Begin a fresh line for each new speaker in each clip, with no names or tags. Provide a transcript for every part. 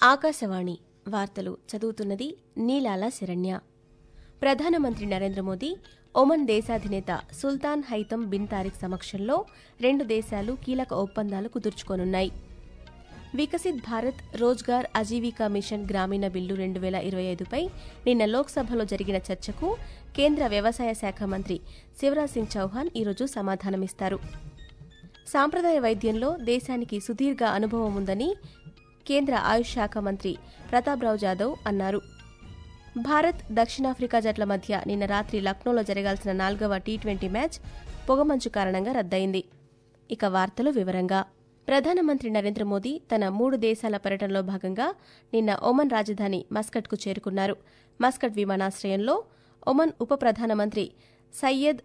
ఆకాశవాణి వార్తలు చదువుతున్నది నీలాల శరణ్య. ప్రధానమంత్రి నరేంద్ర మోదీ ఒమన్ దేశాధినేత సుల్తాన్ హైతమ్ బిన్ తారిక్ సమక్షంలో 2 దేశాలు కీలక ఒప్పందాలు కుదుర్చుకోనున్నాయి. వికసిత్ భారత్ రోజ్గార్ ఆజీవికా మిషన్ గ్రామీణ బిల్లు 2025పై నిన్న లోక్సభలో జరిగిన చర్చకు కేంద్ర వ్యవసాయ శాఖ మంత్రి శివరాజ్ సింగ్ చౌహాన్ ఈరోజు సమాధానమిస్తారు. సాంప్రదాయ వైద్యంలో దేశానికి సుదీర్ఘ అనుభవం ఉందని కేంద్ర ఆయుష్ శాఖ మంత్రి ప్రతాప్రావు జాదవ్ అన్నారు. భారత్ దక్షిణాఫ్రికా జట్ల మధ్య నిన్న రాత్రి లక్నోలో జరగాల్సిన 4వ టీ20 మ్యాచ్ పొగమంచు కారణంగా రద్దయింది. ఇక వార్తలు వివరంగా. ప్రధానమంత్రి నరేంద్ర మోదీ తన 3 దేశాల పర్యటనలో భాగంగా నిన్న ఒమన్ రాజధాని మస్కట్కు చేరుకున్నారు. మస్కట్ విమానాశ్రయంలో ఒమన్ ఉప ప్రధానమంత్రి Sayyid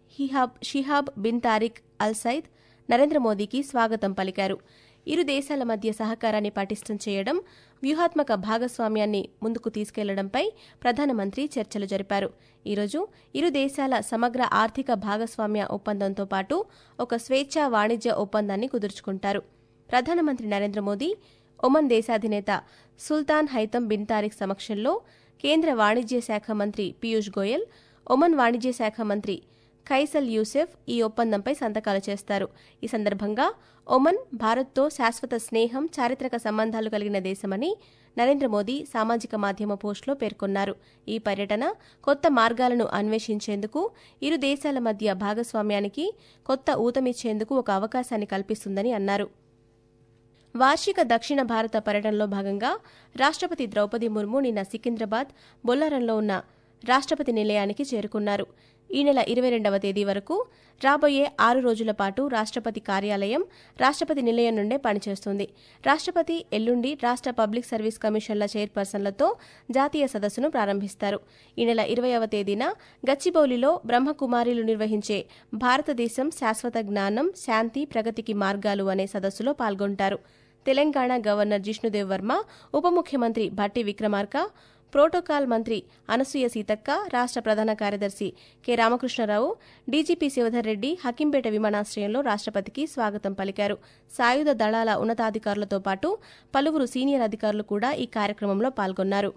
Shihab bin Tariq Al Said Narendra మోదీకి స్వాగతం పలికారు. ఇరు దేశాల మధ్య సహకారాన్ని పటిష్టం చేయడం, వ్యూహాత్మక భాగస్వామ్యాన్ని ముందుకు తీసుకెళ్లడంపై ప్రధానమంత్రి చర్చలు జరిపారు. ఈరోజు ఇరు దేశాల సమగ్ర ఆర్థిక భాగస్వామ్య ఒప్పందంతో పాటు ఒక స్వేచ్ఛా వాణిజ్య ఒప్పందాన్ని కుదుర్చుకుంటారు. ప్రధానమంత్రి నరేంద్ర మోదీ ఒమన్ దేశాధినేత సుల్తాన్ హైతమ్ బిన్ తారిక్ సమక్షంలో కేంద్ర వాణిజ్య శాఖ మంత్రి పీయూష్ గోయల్, ఒమన్ వాణిజ్య శాఖ మంత్రి ఖైసల్ యూసెఫ్ ఈ ఒప్పందంపై సంతకాలు చేస్తారు. ఈ సందర్భంగా ఒమన్ భారత్తో శాశ్వత స్నేహం, చారిత్రక సంబంధాలు కలిగిన దేశమని నరేంద్ర మోదీ సామాజిక మాధ్యమ పోస్టులో పేర్కొన్నారు. ఈ పర్యటన కొత్త మార్గాలను అన్వేషించేందుకు, ఇరు దేశాల మధ్య భాగస్వామ్యానికి కొత్త ఊతమిచ్చేందుకు ఒక అవకాశాన్ని కల్పిస్తుందని అన్నారు. వార్షిక దక్షిణ భారత పర్యటనలో భాగంగా రాష్ట్రపతి ద్రౌపది ముర్ము నిన్న సికింద్రాబాద్ బొల్లారంలో ఉన్న రాష్ట్రపతి నిలయానికి చేరుకున్నారు. ఈ నెల 22వ తేదీ వరకు రాబోయే 6 రోజుల పాటు రాష్ట్రపతి కార్యాలయం రాష్ట్రపతి నిలయం నుండే పనిచేస్తుంది. రాష్ట్రపతి ఎల్లుండి రాష్ట్ర పబ్లిక్ సర్వీస్ కమిషన్ల చైర్పర్సన్లతో జాతీయ సదస్సును ప్రారంభిస్తారు. ఈ నెల 20వ తేదీన గచ్చిబౌలిలో బ్రహ్మకుమారీలు నిర్వహించే భారతదేశం శాశ్వత జ్ఞానం, శాంతి, ప్రగతికి మార్గాలు అనే సదస్సులో పాల్గొంటారు. తెలంగాణ గవర్నర్ జిష్ణుదేవ్ వర్మ, ఉప ముఖ్యమంత్రి భట్టి విక్రమార్క, ప్రోటోకాల్ మంత్రి అనసూయ సీతక్క, రాష్ట్ర ప్రధాన కార్యదర్శి కె రామకృష్ణరావు, డీజీపీ శివధర్ రెడ్డి హకింపేట విమానాశ్రయంలో రాష్ట్రపతికి స్వాగతం పలికారు. సాయుధ దళాల ఉన్నతాధికారులతో పాటు పలువురు సీనియర్ అధికారులు కూడా ఈ కార్యక్రమంలో పాల్గొన్నారు.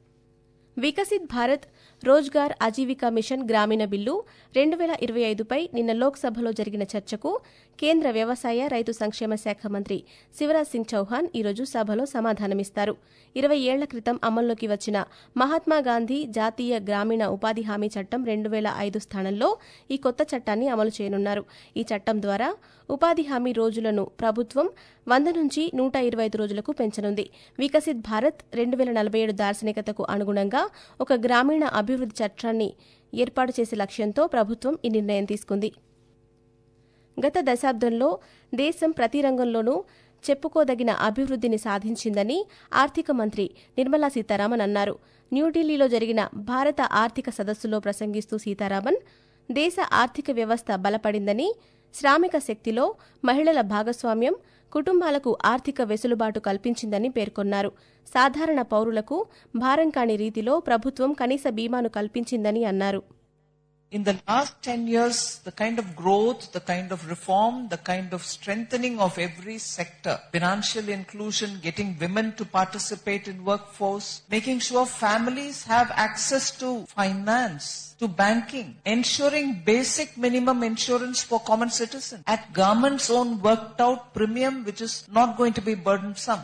వికసిత్ భారత్ రోజ్గార్ ఆజీవికా మిషన్ గ్రామీణ బిల్లు 2025పై నిన్న లోక్సభలో జరిగిన చర్చకు కేంద్ర వ్యవసాయ రైతు సంక్షేమ శాఖ మంత్రి శివరాజ్ సింగ్ చౌహాన్ ఈరోజు సభలో సమాధానమిస్తారు. 20 ఏళ్ల క్రితం అమల్లోకి వచ్చిన మహాత్మాగాంధీ జాతీయ గ్రామీణ ఉపాధి హామీ చట్టం 2005 స్థానంలో ఈ కొత్త చట్టాన్ని అమలు చేయనున్నారు. ఈ చట్టం ద్వారా ఉపాధి హామీ రోజులను ప్రభుత్వం 100 నుంచి 125 రోజులకు పెంచనుంది. వికసిత్ భారత్ 2047 దార్శనికతకు అనుగుణంగా ఒక గ్రామీణ అభివృద్ధి చట్టాన్ని ఏర్పాటు చేసే లక్ష్యంతో ప్రభుత్వం ఈ నిర్ణయం తీసుకుంది. గత దశాబ్దంలో దేశం ప్రతి రంగంలోనూ చెప్పుకోదగిన అభివృద్ధిని సాధించిందని ఆర్థిక మంత్రి నిర్మలా సీతారామన్ అన్నారు. న్యూఢిల్లీలో జరిగిన భారత ఆర్థిక సదస్సులో ప్రసంగిస్తూ సీతారామన్ దేశ ఆర్థిక వ్యవస్థ బలపడిందని, శ్రామిక శక్తిలో మహిళల భాగస్వామ్యం కుటుంబాలకు ఆర్థిక వెసులుబాటు కల్పించిందని పేర్కొన్నారు. సాధారణ పౌరులకు భారం కాని రీతిలో ప్రభుత్వం కనీస బీమాను కల్పించిందని అన్నారు.
In the last 10 years, the kind of growth, the kind of reform, the kind of strengthening of every sector, financial inclusion, getting women to participate in workforce, making sure families have access to finance, to banking, ensuring basic minimum insurance for common citizens at government's own worked out premium, which is not going to be burdensome.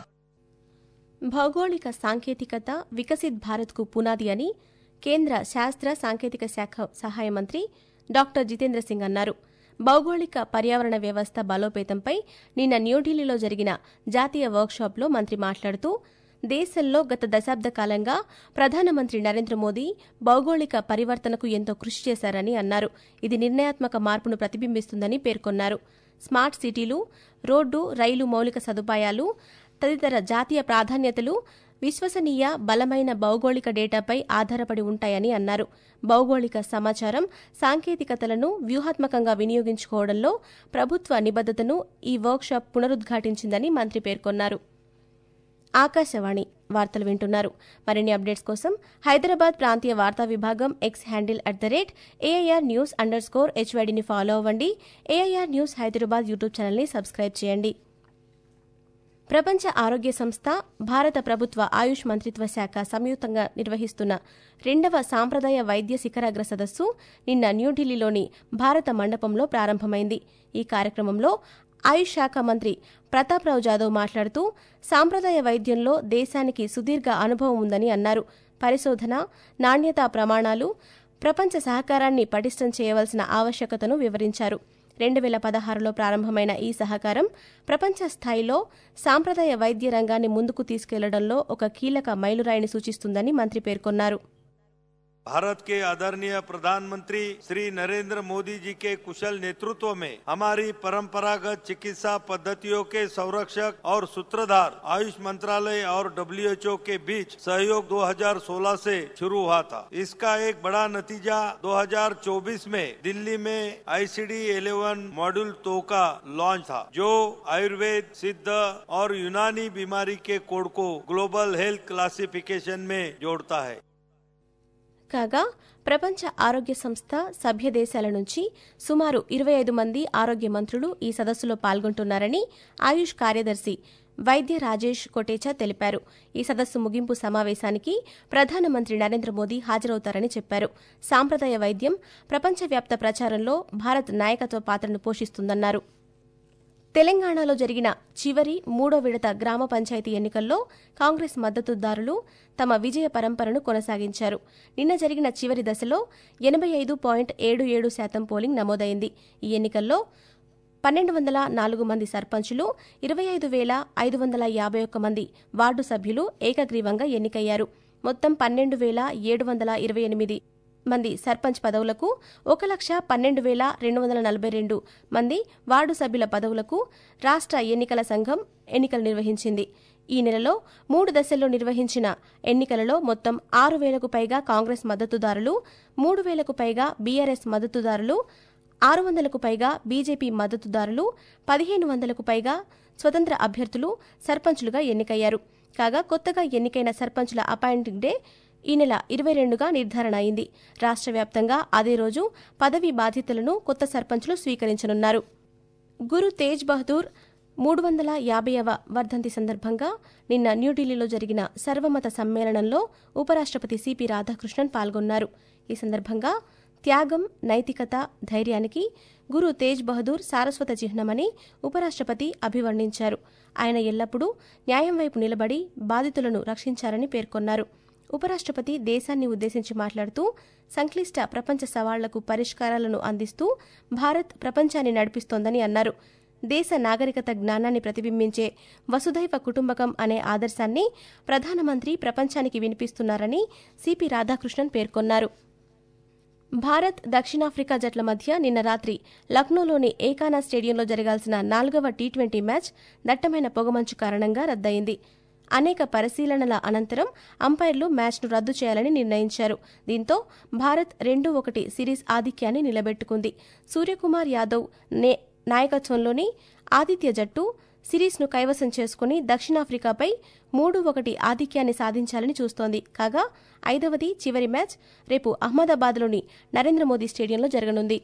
భౌగోళిక సాంకేతికత వికసిత్ భారత్కు పునాది అని కేంద్ర శాస్త్ర సాంకేతిక శాఖ సహాయ మంత్రి డాక్టర్ జితేంద్ర సింగ్ అన్నారు. భౌగోళిక పర్యావరణ వ్యవస్థ బలోపేతంపై నిన్న న్యూఢిల్లీలో జరిగిన జాతీయ వర్క్షాప్లో మంత్రి మాట్లాడుతూ దేశంలో గత దశాబ్ద కాలంగా ప్రధానమంత్రి నరేంద్ర మోదీ భౌగోళిక పరివర్తనకు ఎంతో కృషి చేశారని అన్నారు. ఇది నిర్ణయాత్మక మార్పును ప్రతిబింబిస్తుందని పేర్కొన్నారు. స్మార్ట్ సిటీలు, రోడ్డు, రైలు మౌలిక సదుపాయాలు తదితర జాతీయ ప్రాధాన్యతలు విశ్వసనీయ, బలమైన భౌగోళిక డేటాపై ఆధారపడి ఉంటాయని అన్నారు. భౌగోళిక సమాచారం, సాంకేతికతలను వ్యూహాత్మకంగా వినియోగించుకోవడంలో ప్రభుత్వ నిబద్ధతను ఈ వర్క్షాప్ పునరుద్ఘాటించిందని మంత్రి పేర్కొన్నారు. ఆకాశవాణి వార్తలు వింటున్నారు. మరిన్ని అప్డేట్స్ కోసం హైదరాబాద్ ప్రాంతీయ వార్తా విభాగం ఎక్స్ హ్యాండిల్ @AIR_News_HYDని ఫాలో అవ్వండి. AIR న్యూస్ హైదరాబాద్ యూట్యూబ్ ఛానల్ని సబ్స్క్రైబ్ చేయండి. ప్రపంచ ఆరోగ్య సంస్థ, భారత ప్రభుత్వ ఆయుష్ మంత్రిత్వ శాఖ సంయుక్తంగా నిర్వహిస్తున్న 2వ సాంప్రదాయ వైద్య శిఖరాగ్ర సదస్సు నిన్న న్యూఢిల్లీలోని భారత మండపంలో ప్రారంభమైంది. ఈ కార్యక్రమంలో ఆయుష్ శాఖ మంత్రి ప్రతాప్రావు జాదవ్ మాట్లాడుతూ సాంప్రదాయ వైద్యంలో దేశానికి సుదీర్ఘ అనుభవం ఉందని అన్నారు. పరిశోధన, నాణ్యతా ప్రమాణాలు, ప్రపంచ సహకారాన్ని పటిష్టం చేయవలసిన ఆవశ్యకతను వివరించారు. 2016లో ప్రారంభమైన ఈ సహకారం ప్రపంచ స్థాయిలో సాంప్రదాయ వైద్య రంగాన్ని ముందుకు తీసుకెళ్లడంలో ఒక కీలక మైలురాయిని సూచిస్తుందని మంత్రి పేర్కొన్నారు.
भारत के आदरणीय प्रधानमंत्री श्री नरेंद्र मोदी जी के कुशल नेतृत्व में हमारी परंपरागत चिकित्सा पद्धतियों के संरक्षक और सूत्रधार आयुष मंत्रालय और WHO के बीच सहयोग 2016 से शुरू हुआ था. इसका एक बड़ा नतीजा 2024 में दिल्ली में ICD-11 मॉड्यूल 2 का लॉन्च था, जो आयुर्वेद, सिद्ध और यूनानी बीमारी के कोड को ग्लोबल हेल्थ क्लासिफिकेशन में जोड़ता है.
కాగా ప్రపంచ ఆరోగ్య సంస్థ సభ్య దేశాల నుంచి సుమారు 25 మంది ఆరోగ్య మంత్రులు ఈ సదస్సులో పాల్గొంటున్నారని ఆయుష్ కార్యదర్శి వైద్య రాజేష్ కొటేచా తెలిపారు. ఈ సదస్సు ముగింపు సమావేశానికి ప్రధానమంత్రి నరేంద్ర మోదీ హాజరవుతారని చెప్పారు. సాంప్రదాయ వైద్యం ప్రపంచవ్యాప్త ప్రచారంలో భారత్ నాయకత్వ పాత్రను పోషిస్తుందన్నారు. తెలంగాణలో జరిగిన చివరి 3వ విడత గ్రామ పంచాయతీ ఎన్నికల్లో కాంగ్రెస్ మద్దతుదారులు తమ విజయ పరంపరను కొనసాగించారు. నిన్న జరిగిన చివరి దశలో 85.77% పోలింగ్ నమోదైంది. ఈ ఎన్నికల్లో 1204 మంది సర్పంచులు, 25,551 మంది వార్డు సభ్యులు ఏకగ్రీవంగా ఎన్నికయ్యారు. మొత్తం 12,728 మంది సర్పంచ్ పదవులకు, 1,12,242 మంది వార్డు సభ్యుల పదవులకు రాష్ట్ర ఎన్నికల సంఘం ఎన్నికలు నిర్వహించింది. ఈ నెలలో 3 దశల్లో నిర్వహించిన ఎన్నికలలో మొత్తం 6,000కు పైగా కాంగ్రెస్ మద్దతుదారులు, 3,000కు పైగా బీఆర్ఎస్ మద్దతుదారులు, 600కు పైగా బీజేపీ మద్దతుదారులు, 1,500కు పైగా స్వతంత్ర అభ్యర్థులు సర్పంచులుగా ఎన్నికయ్యారు. కాగా కొత్తగా ఎన్నికైన సర్పంచుల అపాయింటింగ్ డే ఈ నెల 22గా నిర్ధారణ అయింది. రాష్ట్ర వ్యాప్తంగా అదే రోజు పదవీ బాధ్యతలను కొత్త సర్పంచులు స్వీకరించనున్నారు. గురు తేజ్ బహదూర్ 350వ వర్ధంతి సందర్భంగా నిన్న న్యూఢిల్లీలో జరిగిన సర్వమత సమ్మేళనంలో ఉపరాష్ట్రపతి సిపి రాధాకృష్ణన్ పాల్గొన్నారు. ఈ సందర్భంగా త్యాగం, నైతికత, ధైర్యానికి గురు తేజ్ బహదూర్ సారస్వత చిహ్నమని ఉపరాష్ట్రపతి అభివర్ణించారు. ఆయన ఎల్లప్పుడూ న్యాయం వైపు నిలబడి బాధితులను రక్షించారని పేర్కొన్నారు. ఉపరాష్ట్రపతి దేశాన్ని ఉద్దేశించి మాట్లాడుతూ సంక్లిష్ట ప్రపంచ సవాళ్లకు పరిష్కారాలను అందిస్తూ భారత్ ప్రపంచాన్ని నడిపిస్తోందని అన్నారు. దేశ నాగరికత జ్ఞానాన్ని ప్రతిబింబించే వసుధైవ కుటుంబకం అనే ఆదర్శాన్ని ప్రధానమంత్రి ప్రపంచానికి వినిపిస్తున్నారని సిపి రాధాకృష్ణన్ పేర్కొన్నారు. భారత్, దక్షిణాఫ్రికా జట్ల మధ్య నిన్న రాత్రి లక్నోలోని ఏకానా స్టేడియంలో జరగాల్సిన 4వ టీ20 మ్యాచ్ దట్టమైన పొగమంచు కారణంగా రద్దయింది. అనేక పరిశీలనల అనంతరం అంపైర్లు మ్యాచ్ను రద్దు చేయాలని నిర్ణయించారు. దీంతో భారత్ 2-1 సిరీస్ ఆధిక్యాన్ని నిలబెట్టుకుంది. సూర్యకుమార్ యాదవ్ నాయకత్వంలోని ఆతిథ్య జట్టు సిరీస్ను కైవసం చేసుకుని దక్షిణాఫ్రికాపై 3-1 ఆధిక్యాన్ని సాధించాలని చూస్తోంది. కాగా 5వది చివరి మ్యాచ్ రేపు అహ్మదాబాద్లోని నరేంద్ర మోదీ స్టేడియంలో జరగనుంది.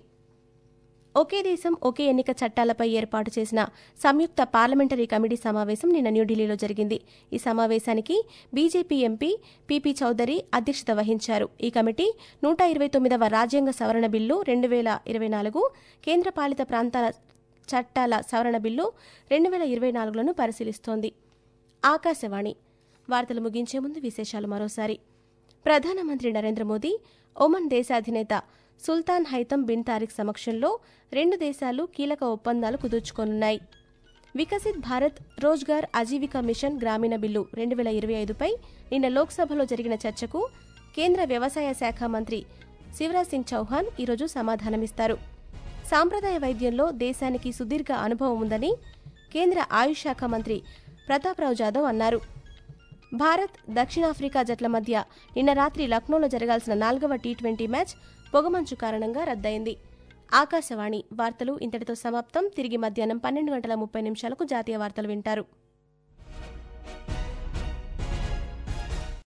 ఒకే దేశం ఒకే ఎన్నిక చట్టాలపై ఏర్పాటు చేసిన సంయుక్త పార్లమెంటరీ కమిటీ సమావేశం నిన్న న్యూఢిల్లీలో జరిగింది. ఈ సమావేశానికి బీజేపీ ఎంపీ పీపీ చౌదరి అధ్యక్షత వహించారు. ఈ కమిటీ 129వ రాజ్యాంగ సవరణ బిల్లు 2024, కేంద్రపాలిత ప్రాంతాల చట్టాల సవరణ బిల్లు 2024లను పరిశీలిస్తోంది. ఆకాశవాణి వార్తలు ముగించే ముందు విశేషాలు మరోసారి. ప్రధానమంత్రి నరేంద్ర మోదీ ఒమన్ దేశాధినేత సుల్తాన్ హైతమ్ బిన్ తారిక్ సమక్షంలో 2 దేశాలు కీలక ఒప్పందాలు కుదుర్చుకోనున్నాయి. వికసిత్ భారత్ రోజ్గార్ ఆజీవికా మిషన్ గ్రామీణ బిల్లు 2025పై నిన్న లోక్సభలో జరిగిన చర్చకు కేంద్ర వ్యవసాయ శాఖ మంత్రి శివరాజ్ సింగ్ చౌహాన్ ఈరోజు సమాధానమిస్తారు. సాంప్రదాయ వైద్యంలో దేశానికి సుదీర్ఘ అనుభవం ఉందని కేంద్ర ఆయుష్ శాఖ మంత్రి ప్రతాప్రావు జాదవ్ అన్నారు. భారత్, దక్షిణాఫ్రికా జట్ల మధ్య నిన్న రాత్రి లక్నోలో జరగాల్సిన 4వ టీ20 మ్యాచ్ పొగమంచు కారణంగా రద్దయింది. ఆకాశవాణి వార్తలు ఇంతటితో సమాప్తం. తిరిగి మధ్యాహ్నం 12:30 జాతీయ వార్తలు వింటారు.